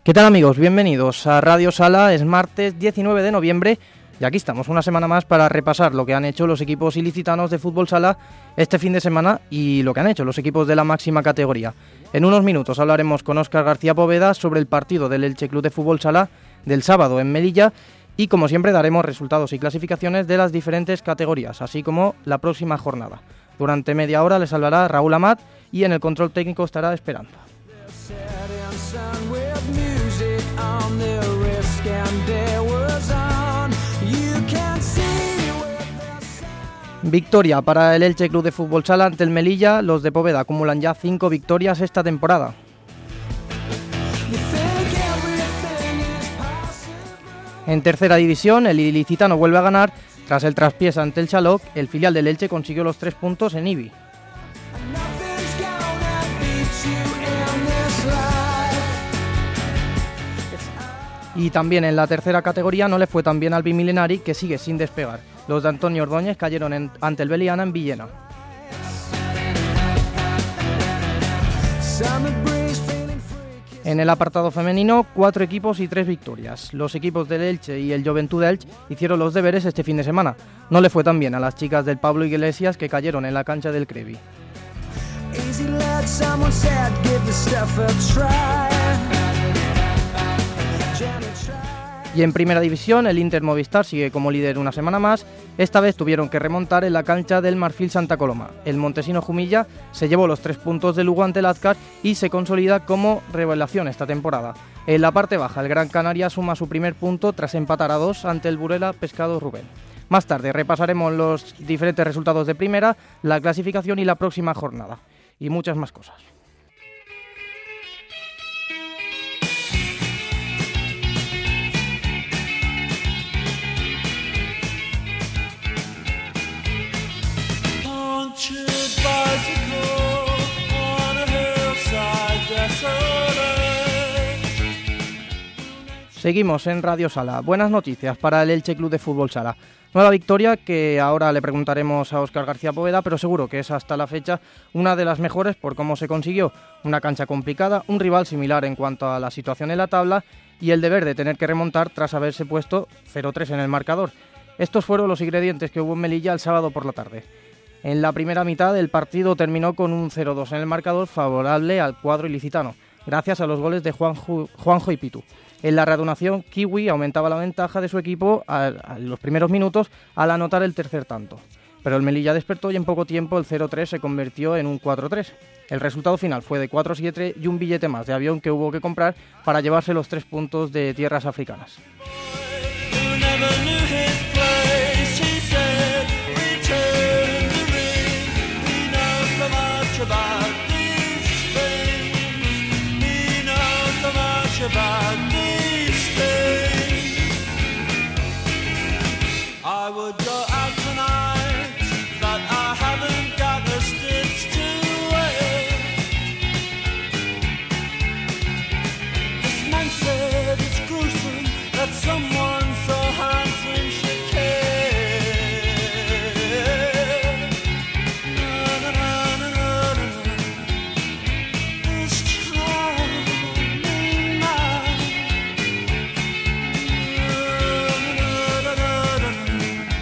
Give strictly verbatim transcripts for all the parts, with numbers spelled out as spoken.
¿Qué tal, amigos? Bienvenidos a Radio Sala. Es martes diecinueve de noviembre y aquí estamos una semana más para repasar lo que han hecho los equipos ilicitanos de fútbol sala este fin de semana y lo que han hecho los equipos de la máxima categoría. En unos minutos hablaremos con Óscar García Poveda sobre el partido del Elche Club de Fútbol Sala del sábado en Melilla y, como siempre, daremos resultados y clasificaciones de las diferentes categorías, así como la próxima jornada. Durante media hora les hablará Raúl Amat y en el control técnico estará Esperanza. Victoria para el Elche Club de Fútbol Sala ante el Melilla. Los de Poveda acumulan ya cinco victorias esta temporada. En tercera división, el ilicitano vuelve a ganar. Tras el traspiés ante el Xaloc, el filial del Elche consiguió los tres puntos en Ibi. Y también en la tercera categoría no le fue tan bien al Bimilenari, que sigue sin despegar. Los de Antonio Ordóñez cayeron en, ante el Beliana en Villena. En el apartado femenino, cuatro equipos y tres victorias. Los equipos del Elche y el Joventut Elche hicieron los deberes este fin de semana. No le fue tan bien a las chicas del Pablo Iglesias, que cayeron en la cancha del Crevi. Y en primera división, el Inter Movistar sigue como líder una semana más. Esta vez tuvieron que remontar en la cancha del Marfil Santa Coloma. El montesino Jumilla se llevó los tres puntos de Lugo ante el Azcar y se consolida como revelación esta temporada. En la parte baja, el Gran Canaria suma su primer punto tras empatar a dos ante el Burela Pescado Rubén. Más tarde repasaremos los diferentes resultados de primera, la clasificación y la próxima jornada. Y muchas más cosas. Seguimos en Radio Sala. Buenas noticias para el Elche Club de Fútbol Sala. Nueva victoria que ahora le preguntaremos a Óscar García Poveda, pero seguro que es hasta la fecha una de las mejores por cómo se consiguió. Una cancha complicada, un rival similar en cuanto a la situación en la tabla y el deber de tener que remontar tras haberse puesto cero tres en el marcador. Estos fueron los ingredientes que hubo en Melilla el sábado por la tarde. En la primera mitad el partido terminó con un cero dos en el marcador favorable al cuadro ilicitano, gracias a los goles de Juanjo, Juanjo y Pitu. En la reanudación, Kiwi aumentaba la ventaja de su equipo a, a los primeros minutos al anotar el tercer tanto. Pero el Melilla despertó y en poco tiempo el cero tres se convirtió en un cuatro tres. El resultado final fue de cuatro siete y un billete más de avión que hubo que comprar para llevarse los tres puntos de tierras africanas. I would go out tonight, but I haven't got a stitch to wear. This man said it's gruesome that someone so handsome should care. Na, na, na, na, na, na. This charming man. Na, na, na, na, na.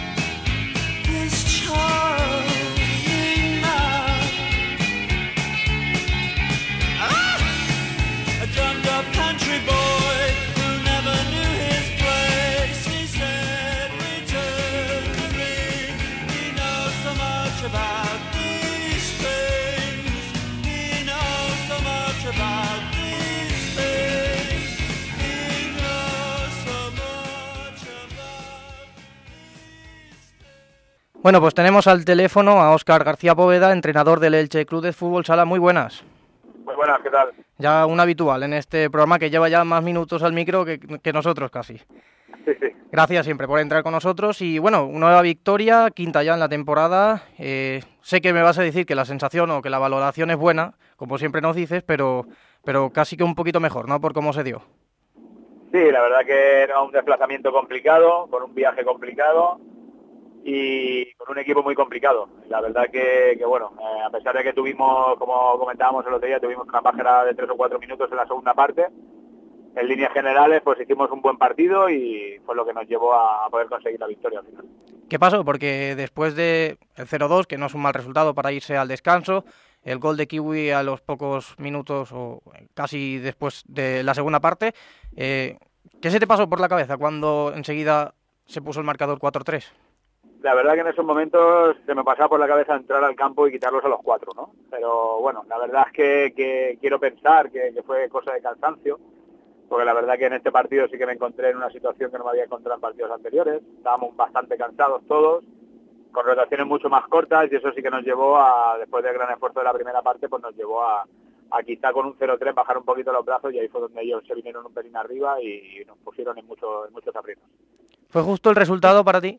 Bueno, pues tenemos al teléfono a Óscar García Poveda, entrenador del Elche Club de Fútbol Sala. Muy buenas. Muy buenas, ¿qué tal? Ya un habitual en este programa que lleva ya más minutos al micro que, que nosotros casi. Sí, sí. Gracias siempre por entrar con nosotros y bueno, una nueva victoria, quinta ya en la temporada. Eh, sé que me vas a decir que la sensación o que la valoración es buena, como siempre nos dices, pero, pero casi que un poquito mejor, ¿no? Por cómo se dio. Sí, la verdad que era un desplazamiento complicado, con un viaje complicado y con un equipo muy complicado. La verdad que, que bueno, eh, a pesar de que tuvimos, como comentábamos el otro día, tuvimos una bajera de tres o cuatro minutos en la segunda parte, en líneas generales pues hicimos un buen partido y fue lo que nos llevó a poder conseguir la victoria al final. ¿Qué pasó? Porque después del cero dos, que no es un mal resultado para irse al descanso, el gol de Kiwi a los pocos minutos o casi después de la segunda parte, eh, ¿qué se te pasó por la cabeza cuando enseguida se puso el marcador cuatro tres? La verdad que en esos momentos se me pasaba por la cabeza entrar al campo y quitarlos a los cuatro, ¿no? Pero bueno, la verdad es que, que quiero pensar que, que fue cosa de cansancio, porque la verdad que en este partido sí que me encontré en una situación que no me había encontrado en partidos anteriores. Estábamos bastante cansados todos, con rotaciones mucho más cortas, y eso sí que nos llevó a, después del gran esfuerzo de la primera parte, pues nos llevó a, a quizá con un cero tres bajar un poquito los brazos, y ahí fue donde ellos se vinieron un pelín arriba y nos pusieron en, mucho, en muchos aprietos. ¿Fue justo el resultado para ti?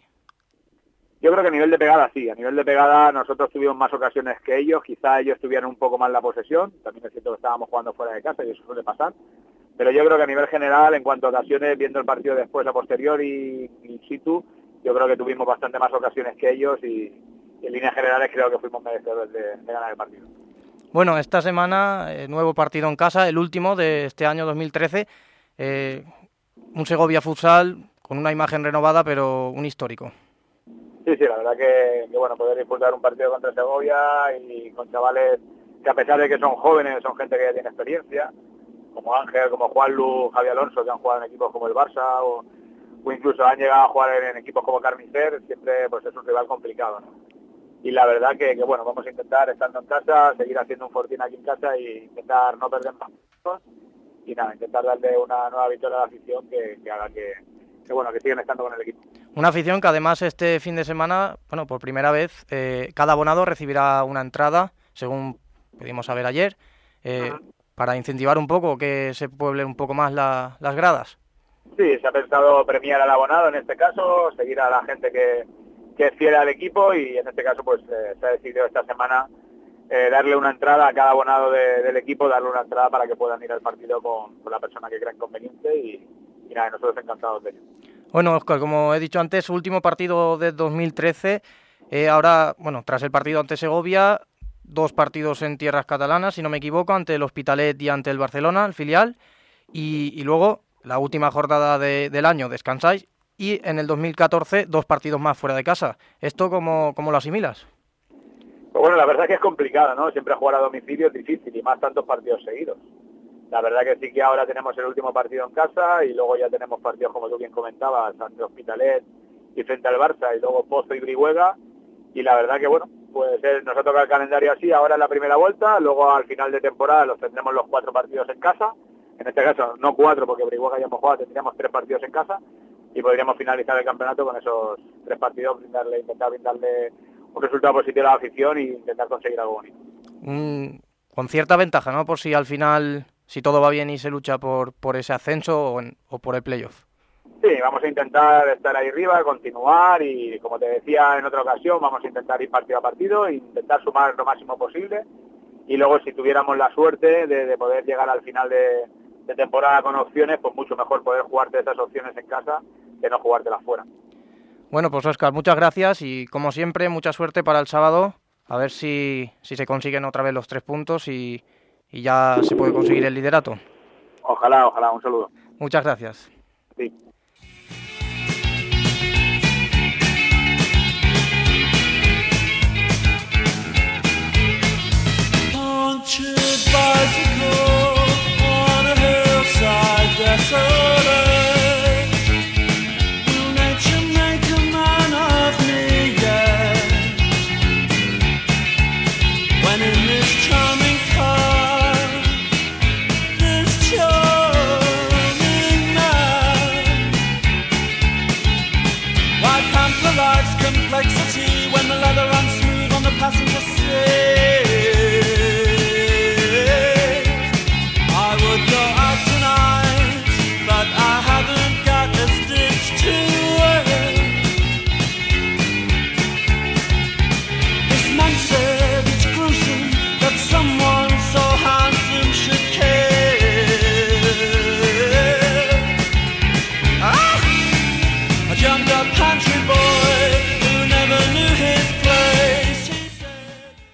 Yo creo que a nivel de pegada sí, a nivel de pegada nosotros tuvimos más ocasiones que ellos, quizá ellos tuvieran un poco más la posesión, también es cierto que estábamos jugando fuera de casa y eso suele pasar, pero yo creo que a nivel general, en cuanto a ocasiones, viendo el partido después a posteriori y in situ, yo creo que tuvimos bastante más ocasiones que ellos y, y en líneas generales creo que fuimos merecedores de, de ganar el partido. Bueno, esta semana, eh, nuevo partido en casa, el último de este año dos mil trece, eh, un Segovia Futsal con una imagen renovada, pero un histórico. Sí, sí, la verdad que, que bueno, poder disputar un partido contra Segovia y con chavales que a pesar de que son jóvenes, son gente que ya tiene experiencia, como Ángel, como Juanlu, Javi Alonso, que han jugado en equipos como el Barça, o, o incluso han llegado a jugar en, en equipos como Carnicer, siempre pues es un rival complicado, ¿no? Y la verdad que, que bueno, vamos a intentar, estando en casa, seguir haciendo un fortín aquí en casa y intentar no perder más puntos, y nada, intentar darle una nueva victoria a la afición que, que haga que, que, bueno, que sigan estando con el equipo. Una afición que además este fin de semana, bueno, por primera vez, eh, cada abonado recibirá una entrada, según pudimos saber ayer, eh, uh-huh. para incentivar un poco, que se pueblen un poco más la, las gradas. Sí, se ha pensado premiar al abonado en este caso, seguir a la gente que, que es fiel al equipo, y en este caso pues eh, se ha decidido esta semana eh, darle una entrada a cada abonado de, del equipo, darle una entrada para que puedan ir al partido con, con la persona que crea conveniente, y, y nada, nosotros encantados de ello. Bueno, Óscar, como he dicho antes, último partido de dos mil trece, eh, ahora, bueno, tras el partido ante Segovia, dos partidos en tierras catalanas, si no me equivoco, ante el Hospitalet y ante el Barcelona, el filial, y, y luego la última jornada de, del año descansáis, y en el dos mil catorce dos partidos más fuera de casa. ¿Esto cómo, cómo lo asimilas? Pues bueno, la verdad que es complicado, ¿no? Siempre jugar a domicilio es difícil, y más tantos partidos seguidos. La verdad que sí que ahora tenemos el último partido en casa y luego ya tenemos partidos, como tú bien comentabas, ante Hospitalet y frente al Barça, y luego Pozo y Brihuega, y la verdad que bueno, pues eh, nos ha tocado el calendario así, ahora en la primera vuelta, luego al final de temporada los tendremos los cuatro partidos en casa, en este caso no cuatro porque Brihuega ya hemos jugado, tendríamos tres partidos en casa y podríamos finalizar el campeonato con esos tres partidos, brindarle, intentar brindarle un resultado positivo a la afición e intentar conseguir algo bonito. Mm, con cierta ventaja, ¿no? Por si al final... si todo va bien y se lucha por, por ese ascenso o, en, o por el playoff. Sí, vamos a intentar estar ahí arriba, continuar y, como te decía en otra ocasión, vamos a intentar ir partido a partido e intentar sumar lo máximo posible. Y luego, si tuviéramos la suerte de, de poder llegar al final de, de temporada con opciones, pues mucho mejor poder jugarte esas opciones en casa que no jugártelas fuera. Bueno, pues Óscar, muchas gracias y, como siempre, mucha suerte para el sábado. A ver si, si se consiguen otra vez los tres puntos y... y ya se puede conseguir el liderato. Ojalá, ojalá, un saludo. Muchas gracias. Sí.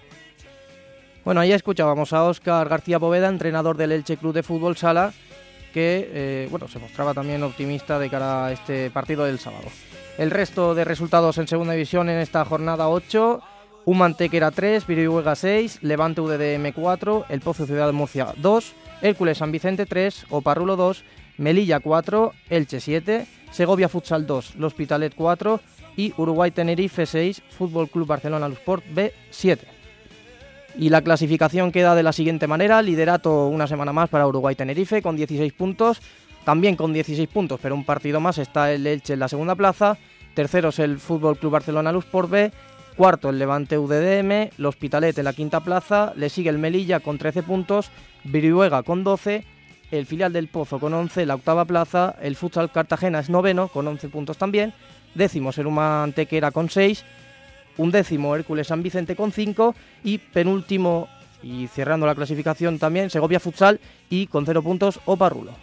Bueno, ahí escuchábamos a Óscar García Poveda, entrenador del Elche Club de Fútbol Sala, que eh, bueno, se mostraba también optimista de cara a este partido del sábado. El resto de resultados en segunda división en esta jornada ocho: Humantequera tres, Viruega seis, Levante U D D M cuatro, El Pozo Ciudad de Murcia dos, Hércules San Vicente tres, Oparrulo dos, Melilla cuatro, Elche siete, Segovia Futsal dos, L'Hospitalet cuatro y Uruguay Tenerife seis, Fútbol Club Barcelona Lusport B siete. Y la clasificación queda de la siguiente manera: liderato una semana más para Uruguay Tenerife con dieciséis puntos, también con dieciséis puntos, pero un partido más está el Elche en la segunda plaza, tercero es el Fútbol Club Barcelona Lusport B, cuarto el Levante U D D M, L'Hospitalet en la quinta plaza, le sigue el Melilla con trece puntos, Viruega con doce, el filial del Pozo con once en la octava plaza, el Futsal Cartagena es noveno con once puntos también, décimo el Humantequera con seis, undécimo Hércules San Vicente con cinco y penúltimo, y cerrando la clasificación también, Segovia Futsal y con cero puntos Oparrulo.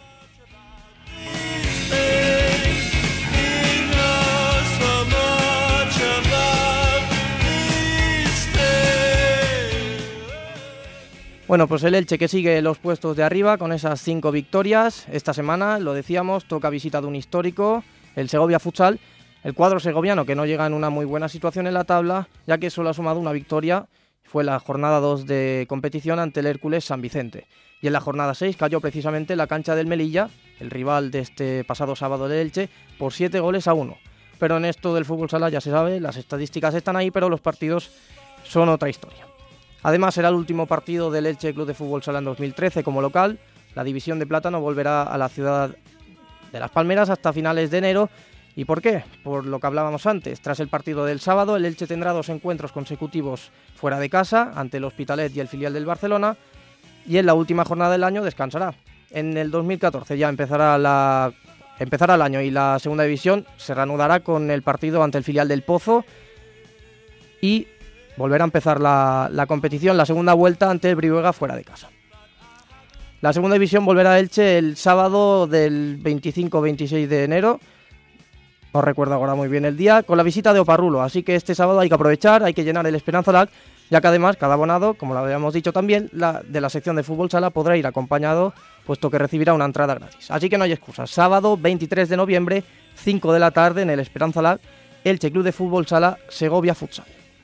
Bueno, pues el Elche que sigue los puestos de arriba con esas cinco victorias. Esta semana, lo decíamos, toca visita de un histórico, el Segovia Futsal. El cuadro segoviano que no llega en una muy buena situación en la tabla, ya que solo ha sumado una victoria, fue la jornada dos de competición ante el Hércules San Vicente. Y en la jornada seis cayó precisamente en la cancha del Melilla, el rival de este pasado sábado de Elche, por siete goles a uno. Pero en esto del fútbol sala ya se sabe, las estadísticas están ahí, pero los partidos son otra historia. Además, será el último partido del Elche Club de Fútbol Sala en dos mil trece como local. La división de plata no volverá a la ciudad de Las Palmeras hasta finales de enero. ¿Y por qué? Por lo que hablábamos antes. Tras el partido del sábado, el Elche tendrá dos encuentros consecutivos fuera de casa, ante el Hospitalet y el filial del Barcelona, y en la última jornada del año descansará. En el dos mil catorce ya empezará, la, empezará el año y la segunda división se reanudará con el partido ante el filial del Pozo y volverá a empezar la, la competición, la segunda vuelta ante el Brihuega fuera de casa. La segunda división volverá a Elche el sábado del veinticinco veintiséis de enero, no recuerdo ahora muy bien el día, con la visita de Oparrulo, así que este sábado hay que aprovechar, hay que llenar el Esperanza Lac, ya que además cada abonado, como lo habíamos dicho también, la, de la sección de fútbol sala podrá ir acompañado, puesto que recibirá una entrada gratis. Así que no hay excusas, sábado veintitrés de noviembre, cinco de la tarde en el Esperanza Lac, Elche Club de Fútbol Sala, Segovia Futsal.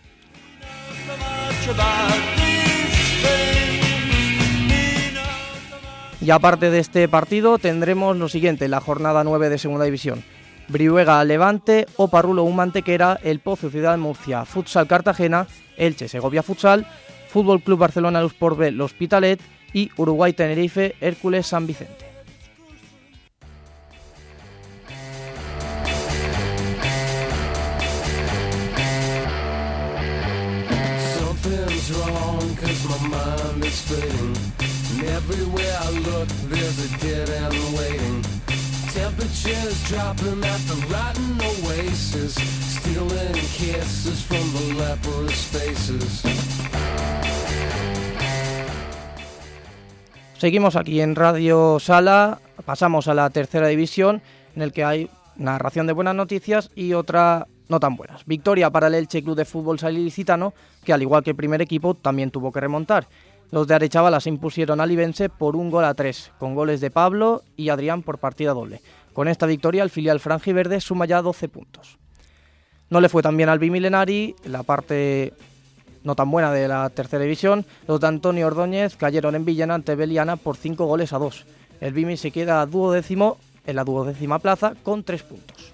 Y aparte de este partido tendremos lo siguiente, la jornada nueve de segunda división: Brihuega Levante, Oparrulo Humantequera, El Pozo Ciudad de Murcia, Futsal Cartagena, Elche Segovia Futsal, Fútbol Club Barcelona Lusport B L'Hospitalet y Uruguay Tenerife Hércules San Vicente. Wrong, 'cause my mind is fading, and everywhere I look there's a dead end waiting. Temperatures dropping at the rotten oasis, stealing kisses from the leprous faces. Seguimos aquí en Radio Sala, pasamos a la tercera división, en el que hay narración de buenas noticias y otra no tan buenas. Victoria para el Elche Club de Fútbol Sala Ilicitano, que al igual que el primer equipo también tuvo que remontar. Los de Arechavala se impusieron al Ibense por un gol a tres, con goles de Pablo y Adrián por partida doble. Con esta victoria el filial franjiverde suma ya doce puntos. No le fue tan bien al Bimilenari, la parte no tan buena de la tercera división. Los de Antonio Ordóñez cayeron en Villena ante Beliana por cinco goles a dos. El Bimi se queda duodécimo en la duodécima plaza con tres puntos.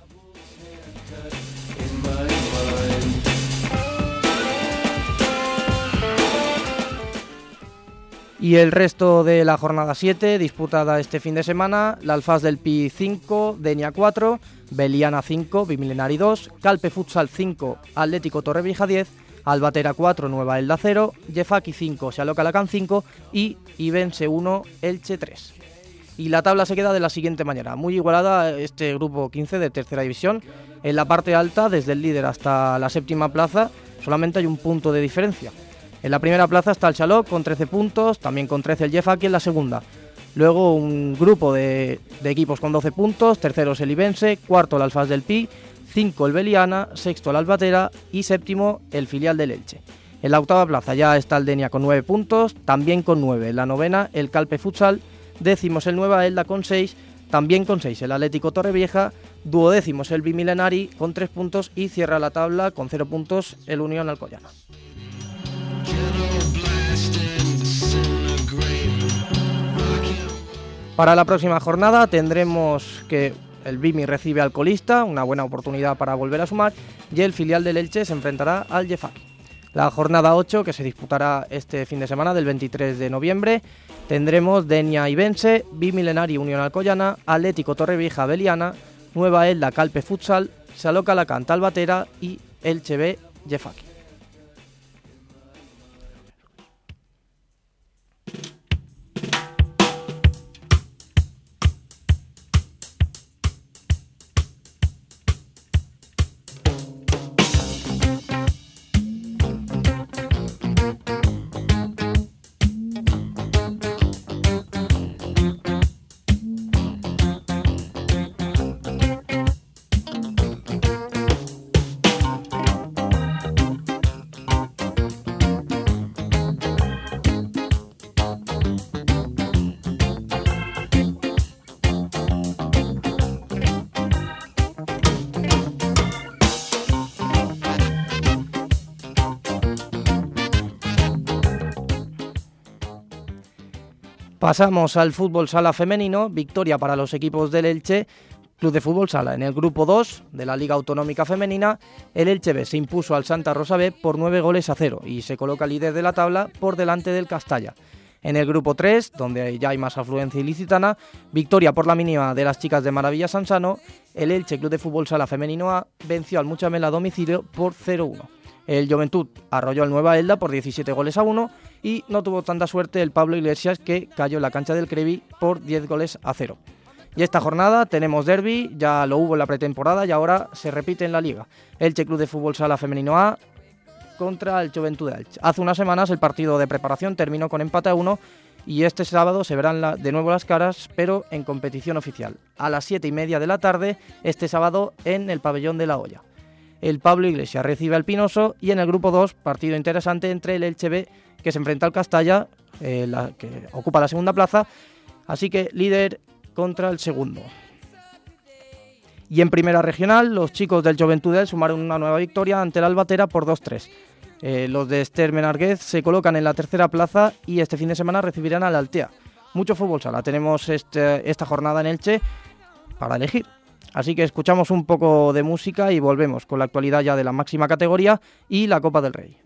Y el resto de la jornada siete, disputada este fin de semana: la Alfaz del Pi cinco, Denia cuatro, Beliana cinco, Bimilenari dos, Calpe Futsal cinco, Atlético Torrevieja diez, Albatera cuatro, Nueva Elda cero, Jefaki cinco, Xaloca Lacan cinco y Ibense uno, Elche tres. Y la tabla se queda de la siguiente manera, muy igualada este grupo quince de tercera división. En la parte alta, desde el líder hasta la séptima plaza, solamente hay un punto de diferencia. En la primera plaza está el Xaloc con trece puntos, también con trece el Jefaki en la segunda. Luego un grupo de, de equipos con doce puntos, tercero es el Ibense, cuarto el Alfaz del Pi, cinco el Beliana, sexto el Albatera y séptimo el filial del Elche. En la octava plaza ya está el Denia con nueve puntos, también con nueve. En la novena el Calpe Futsal, décimos el Nueva Elda con seis, también con seis el Atlético Torrevieja, duodécimos el Bimilenari con tres puntos y cierra la tabla con cero puntos el Unión Alcoyana. Para la próxima jornada tendremos que el Bimi recibe al colista, una buena oportunidad para volver a sumar, y el filial del Elche se enfrentará al Jefaki. La jornada ocho, que se disputará este fin de semana del veintitrés de noviembre, tendremos Denia Ibense, Bimilenari Unión Alcoyana, Atlético Torrevieja Beliana, Nueva Elda Calpe Futsal, Saloca Alacant Albatera y Elche B Jefaki. Pasamos al fútbol sala femenino, victoria para los equipos del Elche, Club de Fútbol Sala. En el grupo dos de la Liga Autonómica Femenina, el Elche B se impuso al Santa Rosa B por nueve goles a cero y se coloca líder de la tabla por delante del Castalla. En el grupo tres, donde ya hay más afluencia ilicitana, victoria por la mínima de las chicas de Maravilla Sansano, el Elche Club de Fútbol Sala Femenino A venció al Muchamel a domicilio por cero uno. El Juventud arrolló al Nueva Elda por diecisiete goles a uno y no tuvo tanta suerte el Pablo Iglesias, que cayó en la cancha del Crevi por diez goles a cero. Y esta jornada tenemos derbi, ya lo hubo en la pretemporada y ahora se repite en la Liga. Elche Club de Fútbol Sala Femenino A contra el Juventud de Elche. Hace unas semanas el partido de preparación terminó con empate a uno y este sábado se verán la, de nuevo las caras, pero en competición oficial. A las siete y media de la tarde, este sábado en el Pabellón de la Hoya. El Pablo Iglesias recibe al Pinoso y en el grupo dos, partido interesante entre el Elche B, que se enfrenta al Castalla, eh, la, que ocupa la segunda plaza, así que líder contra el segundo. Y en primera regional, los chicos del Juventud sumaron una nueva victoria ante el Albatera por dos tres. Eh, los de Esther Menarguez se colocan en la tercera plaza y este fin de semana recibirán al Altea. Mucho fútbol sala, tenemos este, esta jornada en Elche para elegir. Así que escuchamos un poco de música y volvemos con la actualidad ya de la máxima categoría y la Copa del Rey.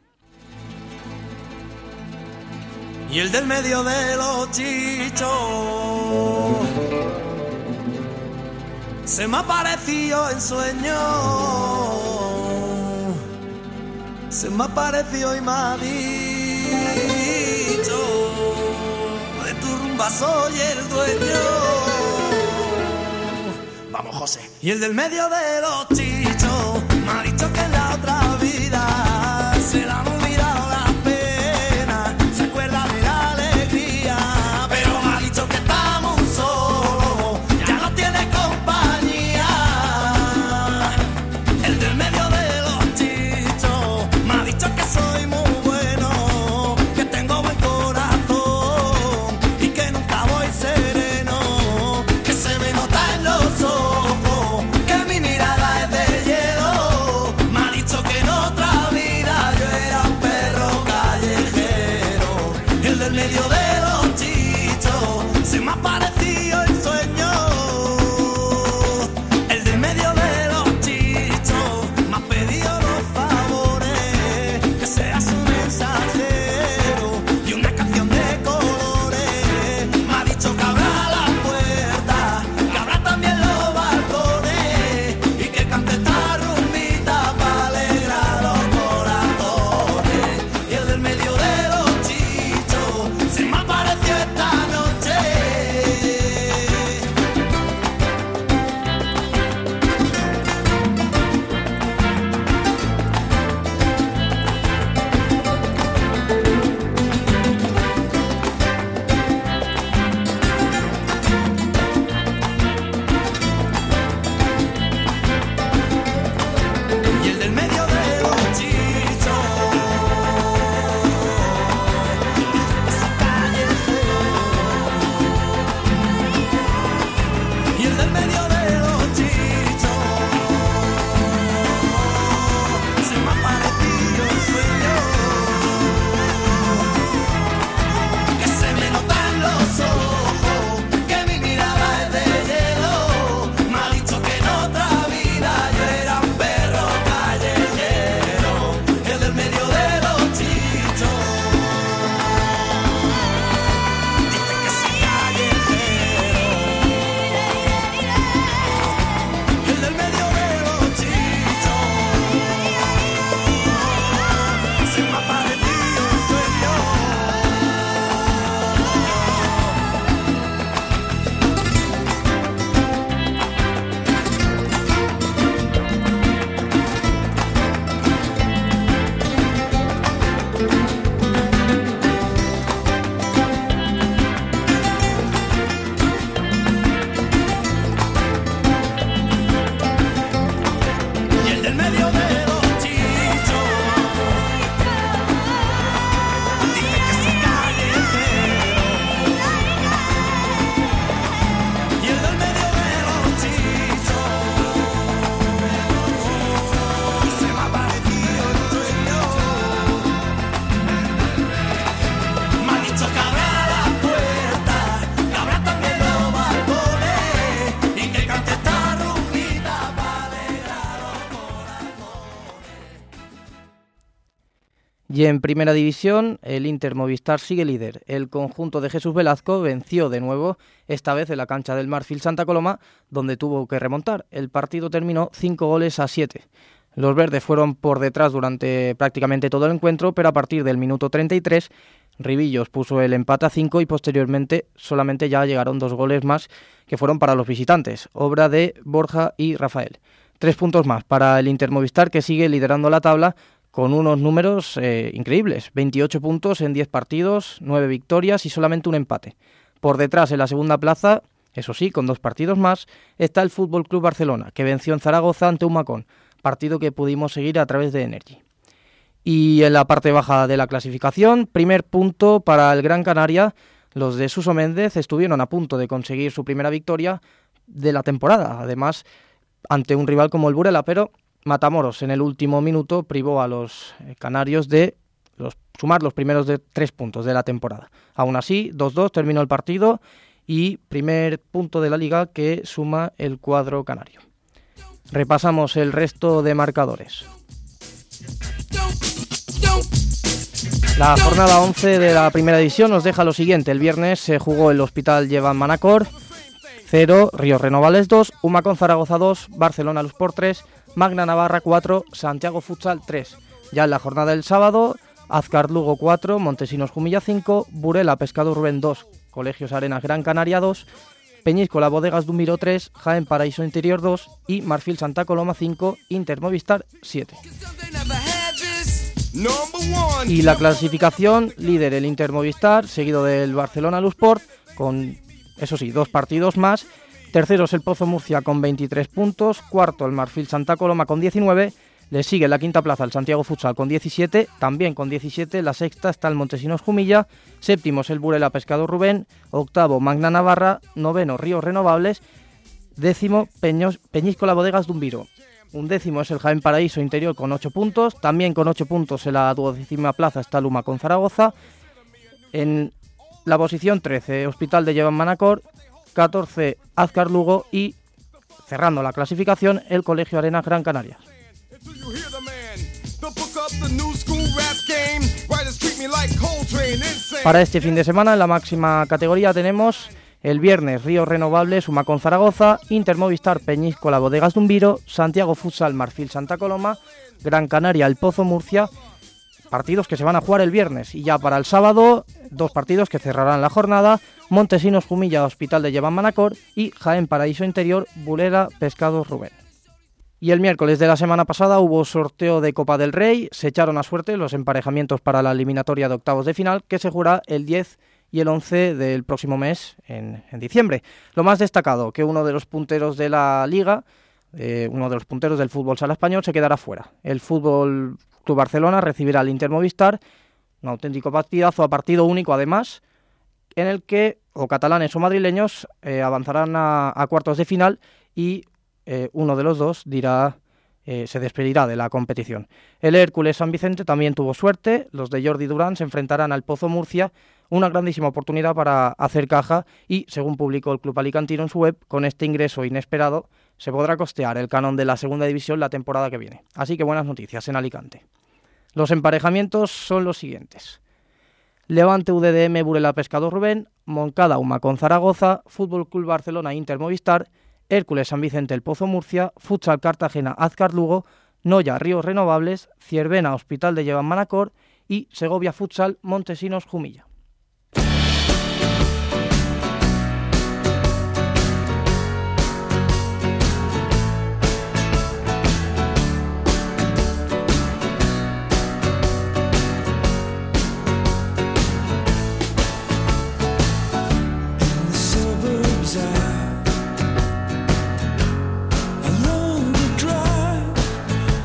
Y el del medio de los chichos se me ha parecido en sueño, se me ha parecido y me ha dicho, de tu rumba soy el dueño. Vamos, José. Y el del medio de los chichos me ha dicho que en la otra vida se la han olvidado las penas, se acuerda de la alegría, pero me ha dicho que estamos solos, ya no tiene compañía. El del medio de los chichos me ha dicho que soy muy bueno, que tengo buen corazón y que nunca voy sereno, que se me nota en los ojos, que mi mirada es de hielo. Me ha Y en Primera División, el Inter Movistar sigue líder. El conjunto de Jesús Velasco venció de nuevo, esta vez en la cancha del Marfil Santa Coloma, donde tuvo que remontar. El partido terminó cinco goles a siete. Los verdes fueron por detrás durante prácticamente todo el encuentro, pero a partir del minuto treinta y tres, Ribillos puso el empate a cinco y posteriormente solamente ya llegaron dos goles más que fueron para los visitantes, obra de Borja y Rafael. Tres puntos más para el Inter Movistar, que sigue liderando la tabla con unos números eh, increíbles, veintiocho puntos en diez partidos, nueve victorias y solamente un empate. Por detrás, en la segunda plaza, eso sí, con dos partidos más, está el F C Barcelona, que venció en Zaragoza ante Humacón, partido que pudimos seguir a través de Energy. Y en la parte baja de la clasificación, primer punto para el Gran Canaria. Los de Suso Méndez estuvieron a punto de conseguir su primera victoria de la temporada, además ante un rival como el Burela, pero Matamoros en el último minuto privó a los canarios de los, sumar los primeros de tres puntos de la temporada. Aún así, dos dos terminó el partido y primer punto de la liga que suma el cuadro canario. Repasamos el resto de marcadores. La jornada once de la primera división nos deja lo siguiente. El viernes se jugó el Hospital Llevan Manacor cero, Ríos Renovables dos, Humacón Zaragoza dos, Barcelona Lusport tres, Magna Navarra cuatro, Santiago Futsal tres. Ya en la jornada del sábado, Azcar Lugo cuatro, Montesinos Jumilla cinco, Burela Pescado Rubén dos, Colegios Arenas Gran Canaria dos, Peñíscola Bodegas Dumbiro tres, Jaén Paraíso Interior dos y Marfil Santa Coloma cinco, Inter Movistar siete. Y la clasificación, líder el Inter Movistar, seguido del Barcelona Lusport, con, eso sí, dos partidos más. Tercero es el Pozo Murcia con veintitrés puntos, cuarto el Marfil Santa Coloma con diecinueve, le sigue en la quinta plaza el Santiago Futsal con diecisiete, también con diecisiete, la sexta está el Montesinos Jumilla, séptimo es el Burela Pescado Rubén, octavo Magna Navarra, noveno Ríos Renovables, décimo Peños, Peñíscola Bodegas Dumbiro. Un décimo es el Jaén Paraíso Interior con ocho puntos, también con ocho puntos en la duodécima plaza está el Humacón Zaragoza, en la posición trece Hospital de Llevan Manacor, catorce Azcar Lugo y, cerrando la clasificación, el Colegio Arenas Gran Canaria. Para este fin de semana en la máxima categoría tenemos el viernes Ríos Renovables, Humacón Zaragoza, Inter Movistar Peñíscola Bodegas Dumbiro, Santiago Futsal Marfil Santa Coloma, Gran Canaria El Pozo Murcia, partidos que se van a jugar el viernes. Y ya para el sábado, dos partidos que cerrarán la jornada, Montesinos Jumilla Hospital de Llevan Manacor y Jaén Paraíso Interior Burela Pescados Rubén. Y el miércoles de la semana pasada hubo sorteo de Copa del Rey, se echaron a suerte los emparejamientos para la eliminatoria de octavos de final que se jugará el diez y el once del próximo mes, en, en diciembre. Lo más destacado, que uno de los punteros de la Liga, eh, uno de los punteros del fútbol sala español, se quedará fuera. El Fútbol Club Barcelona recibirá al Inter Movistar, un auténtico partidazo a partido único además, en el que o catalanes o madrileños eh, avanzarán a, a cuartos de final y eh, uno de los dos dirá... Eh, se despedirá de la competición. El Hércules San Vicente también tuvo suerte, los de Jordi Durán se enfrentarán al Pozo Murcia, una grandísima oportunidad para hacer caja y, según publicó el club alicantino en su web, con este ingreso inesperado se podrá costear el canon de la segunda división la temporada que viene. Así que buenas noticias en Alicante. Los emparejamientos son los siguientes: Levante U D D M Burela Pescado Rubén, Moncada Humacón Zaragoza, Fútbol Club Barcelona Inter Movistar, Hércules San Vicente El Pozo Murcia, Futsal Cartagena Azcar Lugo, Noya Ríos Renovables, Ciervena Hospital de Llevan Manacor y Segovia Futsal Montesinos Jumilla.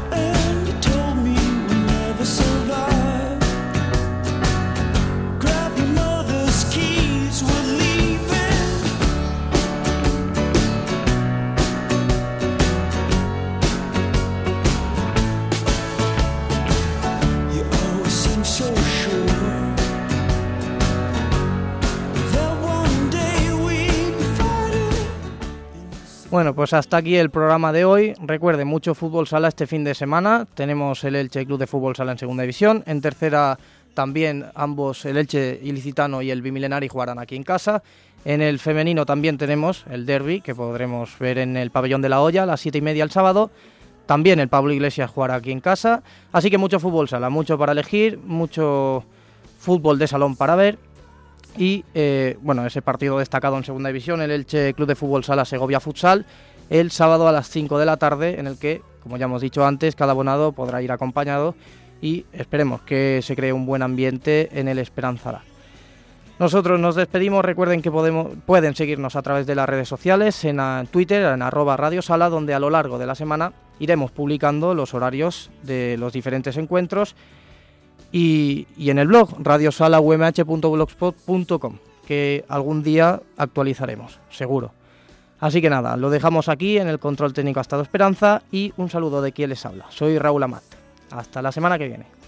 Grab Bueno, pues hasta aquí el programa de hoy. Recuerden, mucho fútbol sala este fin de semana. Tenemos el Elche Club de Fútbol Sala en segunda división. En tercera también ambos, el Elche Ilicitano y el Bimilenari, jugarán aquí en casa. En el femenino también tenemos el derbi, que podremos ver en el Pabellón de la Hoya a las siete y media el sábado. También el Pablo Iglesias jugará aquí en casa. Así que mucho fútbol sala, mucho para elegir, mucho fútbol de salón para ver. Y eh, bueno, ese partido destacado en segunda división, el Elche Club de Fútbol Sala Segovia Futsal, el sábado a las cinco de la tarde, en el que, como ya hemos dicho antes, cada abonado podrá ir acompañado y esperemos que se cree un buen ambiente en el Esperanzara. Nosotros nos despedimos. Recuerden que podemos, pueden seguirnos a través de las redes sociales, en a, Twitter, en arroba Radio Sala, donde a lo largo de la semana iremos publicando los horarios de los diferentes encuentros. Y, y en el blog radiosala u m h punto blogspot punto com, que algún día actualizaremos, seguro. Así que nada, lo dejamos aquí. En el control técnico ha estado Esperanza y un saludo de quien les habla. Soy Raúl Amat. Hasta la semana que viene.